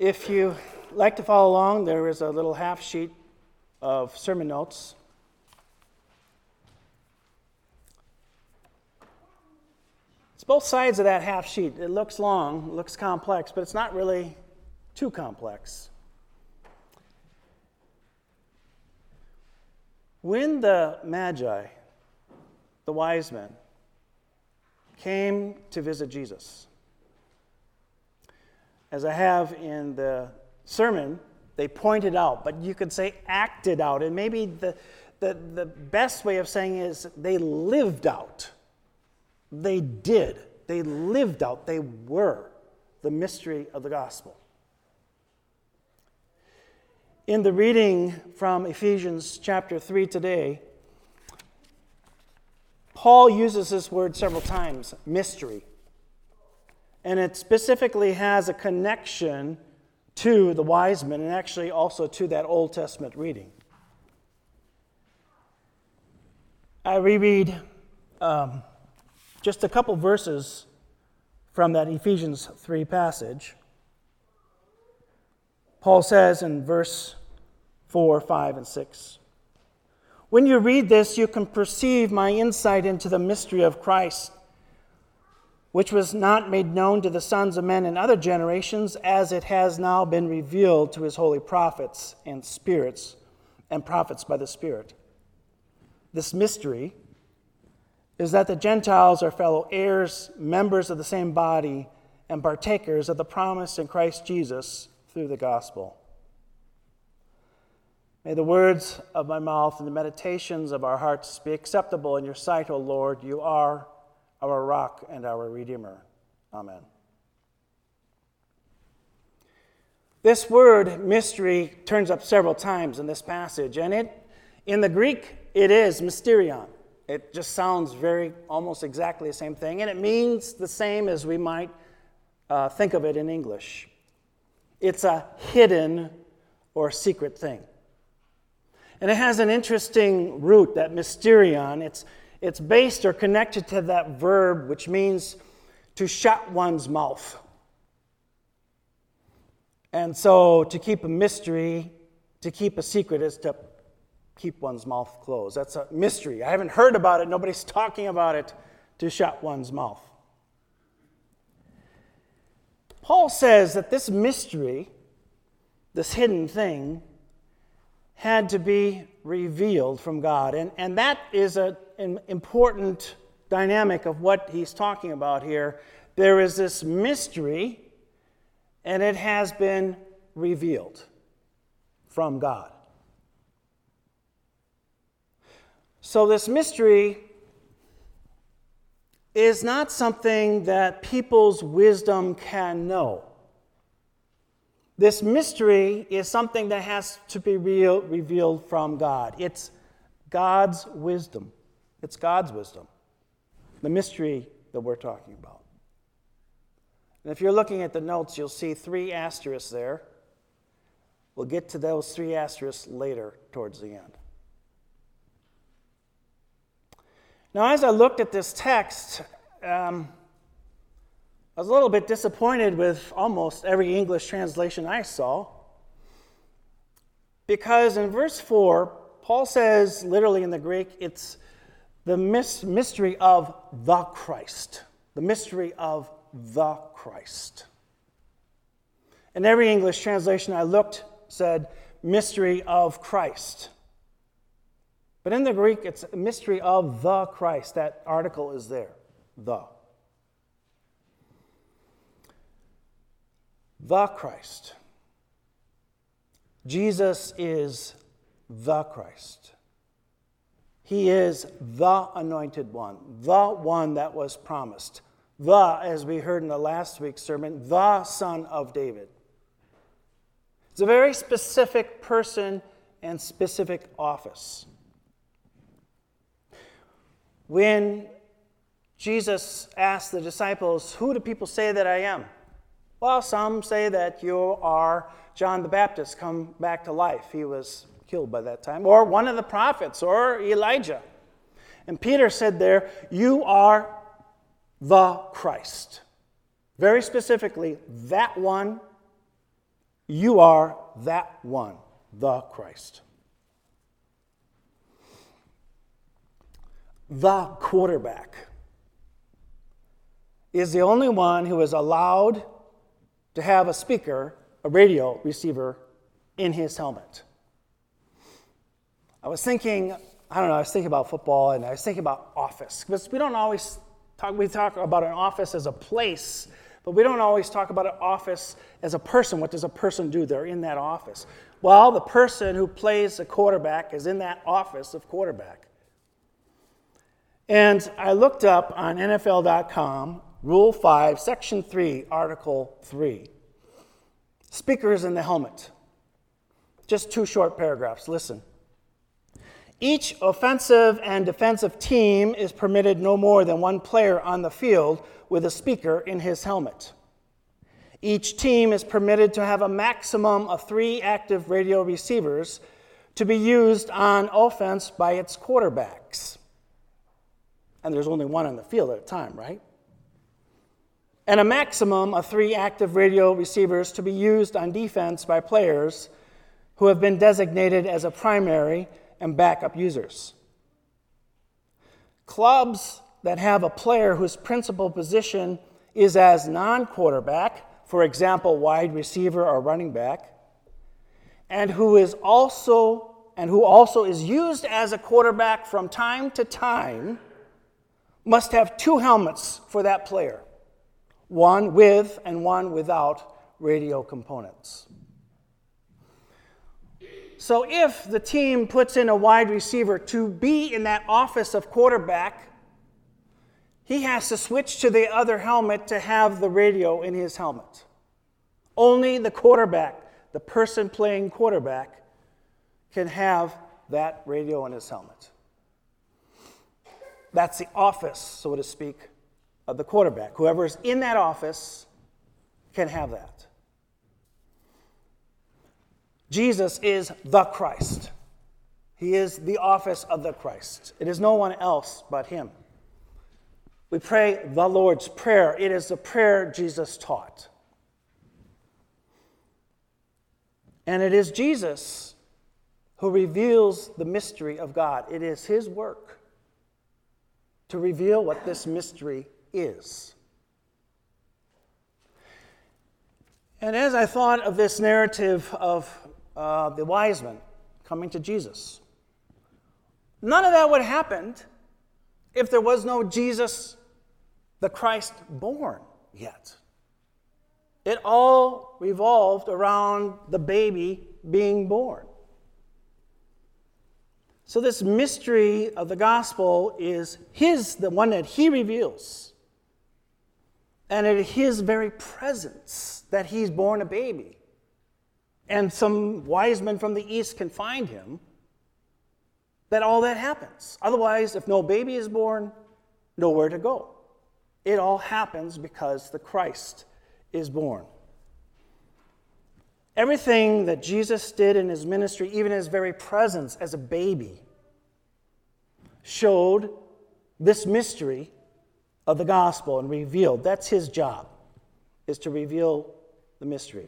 If you like to follow along, there is a little half sheet of sermon notes. It's both sides of that half sheet. It looks long, it looks complex, but it's not really too complex. When the Magi, the wise men, came to visit Jesus, as I have in the sermon, they pointed out, but you could say acted out, and maybe the best way of saying it is they lived out. They did. They lived out. They were the mystery of the gospel. In the reading from Ephesians chapter 3 today, Paul uses this word several times, mystery. And it specifically has a connection to the wise men and actually also to that Old Testament reading. I reread just a couple verses from that Ephesians 3 passage. Paul says in verse 4, 5, and 6, "When you read this, you can perceive my insight into the mystery of Christ, which was not made known to the sons of men in other generations, as it has now been revealed to his holy prophets and spirits and prophets by the Spirit. This mystery is that the Gentiles are fellow heirs, members of the same body, and partakers of the promise in Christ Jesus through the gospel. May the words of my mouth and the meditations of our hearts be acceptable in your sight, O Lord. You are our rock and our Redeemer. Amen." This word mystery turns up several times in this passage, and in the Greek it is mysterion. It just sounds almost exactly the same thing, and it means the same as we might think of it in English. It's a hidden or secret thing. And it has an interesting root, that mysterion. It's based or connected to that verb which means to shut one's mouth. And so to keep a mystery, to keep a secret, is to keep one's mouth closed. That's a mystery. I haven't heard about it. Nobody's talking about it. To shut one's mouth. Paul says that this mystery, this hidden thing, had to be revealed from God. And that is an important dynamic of what he's talking about here. There is this mystery, and it has been revealed from God. So this mystery is not something that people's wisdom can know. This mystery is something that has to be revealed from God. It's God's wisdom. It's God's wisdom. The mystery that we're talking about. And if you're looking at the notes, you'll see 3 asterisks there. We'll get to those 3 asterisks later towards the end. Now, as I looked at this text, I was a little bit disappointed with almost every English translation I saw, because in verse 4, Paul says, literally in the Greek, it's the mystery of the Christ. The mystery of the Christ. And every English translation I looked said, mystery of Christ. But in the Greek, it's a mystery of the Christ. That article is there, the. The Christ. Jesus is the Christ. He is the anointed one, the one that was promised. The, as we heard in the last week's sermon, the Son of David. It's a very specific person and specific office. When Jesus asked the disciples, "Who do people say that I am?" Well, some say that you are John the Baptist come back to life. He was killed by that time. Or one of the prophets, or Elijah. And Peter said there, "You are the Christ." Very specifically, that one You are that one, the Christ. The quarterback is the only one who is allowed to have a speaker, a radio receiver, in his helmet. I was thinking about football, and I was thinking about office. Because we talk about an office as a place, but we don't always talk about an office as a person. What does a person do? They're in that office. Well, the person who plays the quarterback is in that office of quarterback. And I looked up on NFL.com, Rule 5, Section 3, Article 3. Speakers in the helmet. Just 2 short paragraphs. Listen. Each offensive and defensive team is permitted no more than 1 player on the field with a speaker in his helmet. Each team is permitted to have a maximum of 3 active radio receivers to be used on offense by its quarterbacks. And there's only 1 on the field at a time, right? And a maximum of 3 active radio receivers to be used on defense by players who have been designated as a primary and backup users. Clubs that have a player whose principal position is as non-quarterback, for example, wide receiver or running back, and who also is used as a quarterback from time to time, must have 2 helmets for that player, 1 with and 1 without radio components. So if the team puts in a wide receiver to be in that office of quarterback, he has to switch to the other helmet to have the radio in his helmet. Only the quarterback, the person playing quarterback, can have that radio in his helmet. That's the office, so to speak, of the quarterback. Whoever is in that office can have that. Jesus is the Christ. He is the office of the Christ. It is no one else but him. We pray the Lord's Prayer. It is the prayer Jesus taught. And it is Jesus who reveals the mystery of God. It is his work to reveal what this mystery is. And as I thought of this narrative of the wise men coming to Jesus, none of that would have happened if there was no Jesus, the Christ, born yet. It all revolved around the baby being born. So this mystery of the gospel is the one that he reveals. And it is his very presence that he's born a baby. And some wise men from the east can find him, that all that happens. Otherwise, if no baby is born, nowhere to go. It all happens because the Christ is born. Everything that Jesus did in his ministry, even his very presence as a baby, showed this mystery of the gospel and revealed. That's his job, is to reveal the mystery.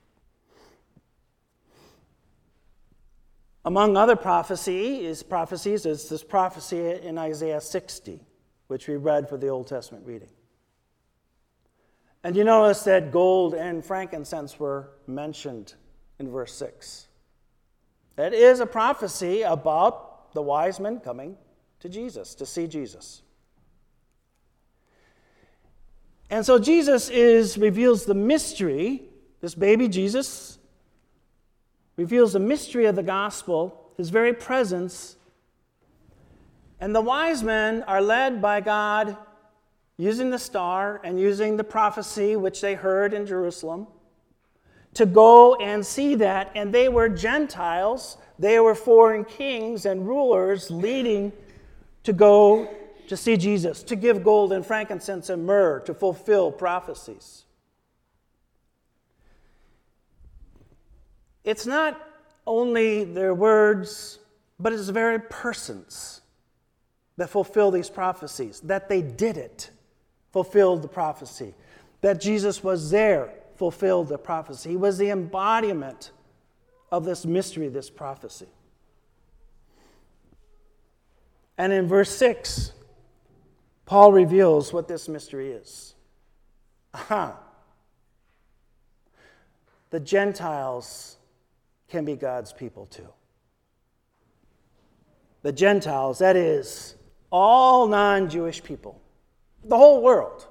Among other prophecies is this prophecy in Isaiah 60, which we read for the Old Testament reading. And you notice that gold and frankincense were mentioned in verse 6. That is a prophecy about the wise men coming to Jesus, to see Jesus. And so Jesus reveals the mystery, this baby Jesus reveals the mystery of the gospel, his very presence. And the wise men are led by God using the star and using the prophecy which they heard in Jerusalem to go and see that. And they were Gentiles. They were foreign kings and rulers leading to go to see Jesus, to give gold and frankincense and myrrh, to fulfill prophecies. It's not only their words, but it's the very persons that fulfill these prophecies. That they did it fulfilled the prophecy. That Jesus was there fulfilled the prophecy. He was the embodiment of this mystery, this prophecy. And in verse 6, Paul reveals what this mystery is. The Gentiles can be God's people too. The Gentiles, that is, all non-Jewish people, the whole world,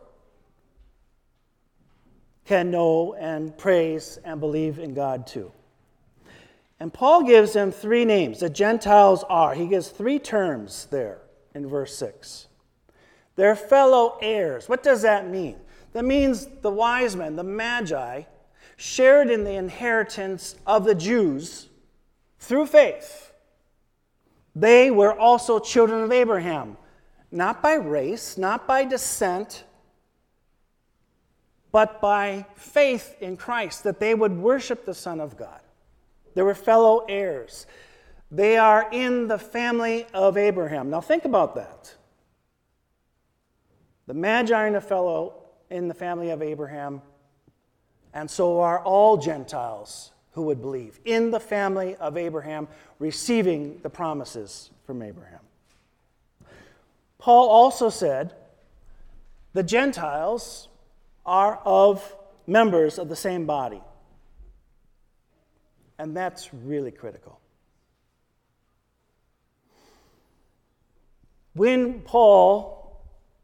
can know and praise and believe in God too. And Paul gives them three names. The Gentiles are. He gives three terms there in verse 6. They're fellow heirs. What does that mean? That means the wise men, the Magi, shared in the inheritance of the Jews through faith. They were also children of Abraham, not by race, not by descent, but by faith in Christ, that they would worship the Son of God. They were fellow heirs. They are in the family of Abraham. Now think about that. The Magi are in the family of Abraham, and so are all Gentiles who would believe, in the family of Abraham, receiving the promises from Abraham. Paul also said the Gentiles are of members of the same body. And that's really critical. When Paul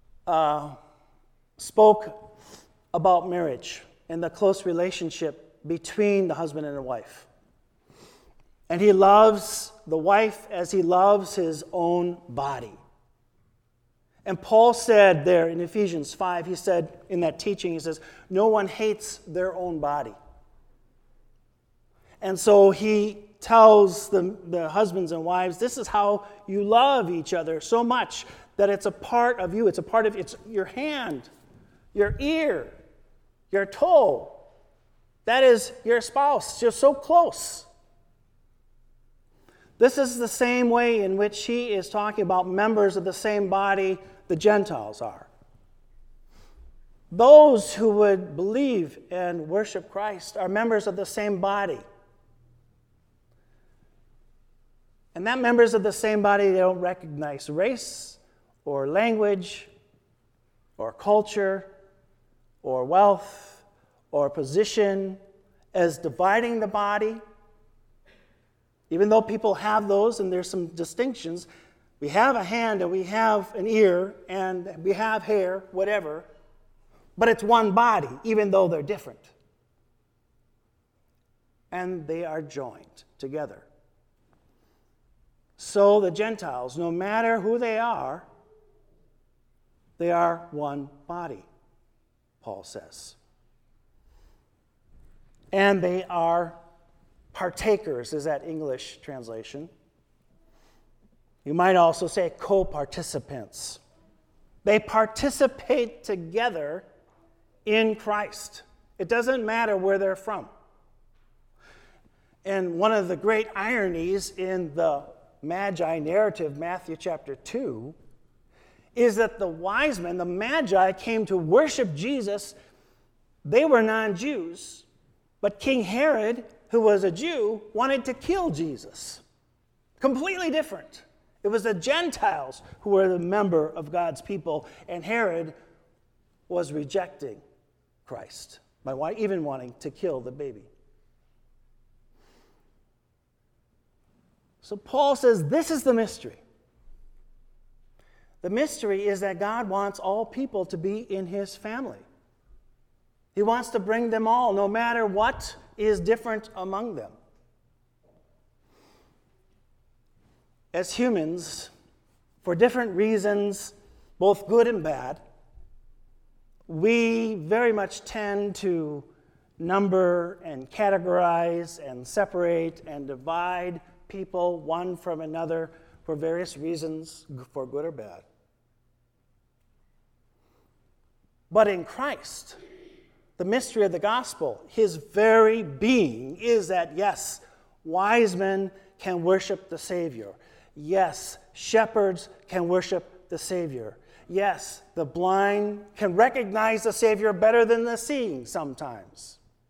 spoke about marriage and the close relationship between the husband and the wife, and he loves the wife as he loves his own body. And Paul said there in Ephesians 5, he said in that teaching, he says, no one hates their own body. And so he tells the husbands and wives, this is how you love each other so much that it's a part of you. It's a part of it's your hand, your ear, your toe. That is your spouse. You're so close. This is the same way in which he is talking about members of the same body the Gentiles are. Those who would believe and worship Christ are members of the same body. And that members of the same body, they don't recognize race or language or culture or wealth or position as dividing the body. Even though people have those and there's some distinctions, we have a hand and we have an ear and we have hair, whatever, but it's one body, even though they're different. And they are joined together. So the Gentiles, no matter who they are one body, Paul says. And they are partakers, is that English translation. You might also say co-participants. They participate together in Christ. It doesn't matter where they're from. And one of the great ironies in the Magi narrative, Matthew chapter 2, is that the wise men, the Magi, came to worship Jesus. They were non-Jews, but King Herod, who was a Jew, wanted to kill Jesus. Completely different. It was the Gentiles who were the member of God's people, and Herod was rejecting Christ by even wanting to kill the baby. So Paul says this is the mystery. The mystery is that God wants all people to be in his family. He wants to bring them all, no matter what is different among them. As humans, for different reasons, both good and bad, we very much tend to number and categorize and separate and divide people one from another for various reasons, for good or bad. But in Christ, the mystery of the gospel, his very being is that, yes, wise men can worship the Savior. Yes, shepherds can worship the Savior. Yes, the blind can recognize the Savior better than the seeing sometimes.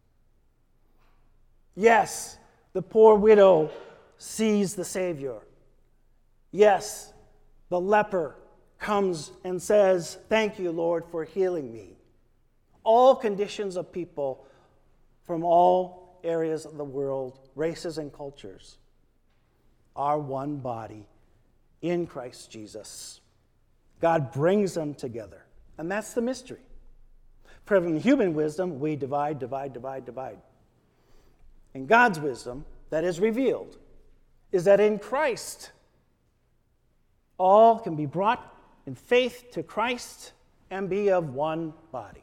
Yes, the poor widow sees the Savior. Yes, the leper comes and says, "Thank you, Lord, for healing me." All conditions of people from all areas of the world, races and cultures, are one body in Christ Jesus. God brings them together, and that's the mystery. From human wisdom, we divide. In God's wisdom, that is revealed, is that in Christ, all can be brought in faith to Christ and be of one body.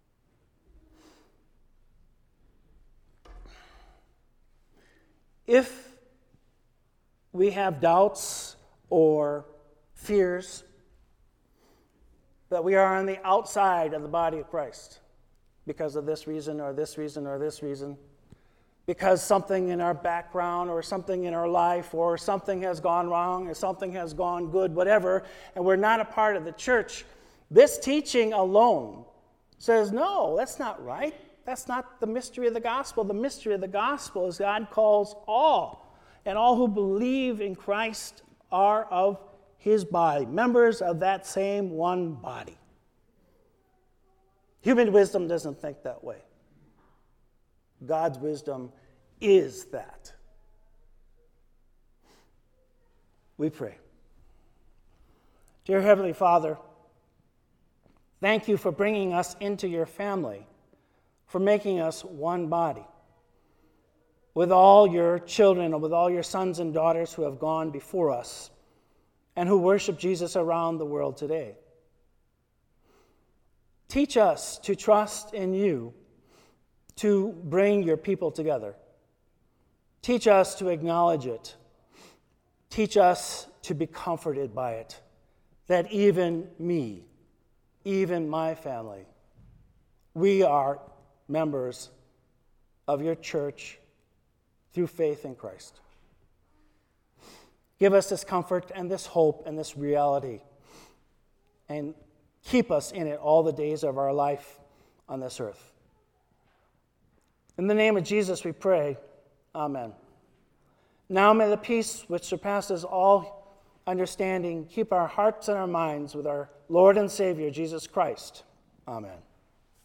If we have doubts or fears that we are on the outside of the body of Christ because of this reason or this reason or this reason, because something in our background or something in our life or something has gone wrong or something has gone good, whatever, and we're not a part of the church, this teaching alone says, no, that's not right. That's not the mystery of the gospel. The mystery of the gospel is God calls all, and all who believe in Christ are of his body, members of that same one body. Human wisdom doesn't think that way. God's wisdom is that. We pray. Dear Heavenly Father, thank you for bringing us into your family, for making us one body, with all your children and with all your sons and daughters who have gone before us and who worship Jesus around the world today. Teach us to trust in you to bring your people together. Teach us to acknowledge it. Teach us to be comforted by it, that even me, even my family, we are members of your church through faith in Christ. Give us this comfort and this hope and this reality, and keep us in it all the days of our life on this earth. In the name of Jesus we pray, amen. Now may the peace which surpasses all understanding keep our hearts and our minds with our Lord and Savior, Jesus Christ. Amen.